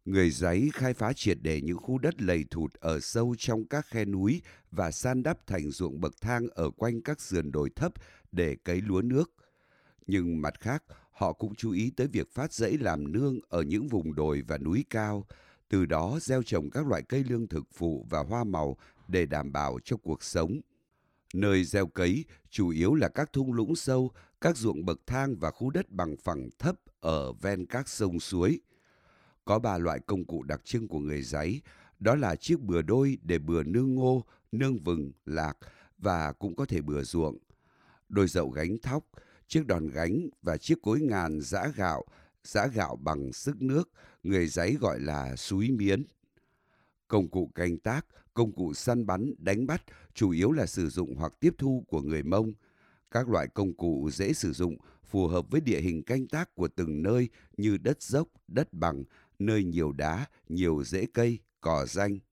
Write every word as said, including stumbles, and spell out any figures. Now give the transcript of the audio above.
Người Giấy khai phá triệt để những khu đất lầy thụt ở sâu trong các khe núi và san đắp thành ruộng bậc thang ở quanh các sườn đồi thấp để cấy lúa nước. Nhưng mặt khác, họ cũng chú ý tới việc phát rẫy làm nương ở những vùng đồi và núi cao, từ đó gieo trồng các loại cây lương thực phụ và hoa màu để đảm bảo cho cuộc sống. Nơi gieo cấy chủ yếu là các thung lũng sâu, các ruộng bậc thang và khu đất bằng phẳng thấp ở ven các sông suối. Có ba loại công cụ đặc trưng của người Giấy, đó là chiếc bừa đôi để bừa nương ngô, nương vừng, lạc và cũng có thể bừa ruộng, đôi dậu gánh thóc, chiếc đòn gánh và chiếc cối ngàn giã gạo, giã gạo bằng sức nước, người Giấy gọi là súi miến. Công cụ canh tác, công cụ săn bắn, đánh bắt chủ yếu là sử dụng hoặc tiếp thu của người Mông. Các loại công cụ dễ sử dụng, phù hợp với địa hình canh tác của từng nơi như đất dốc, đất bằng, nơi nhiều đá, nhiều rễ cây, cỏ ranh.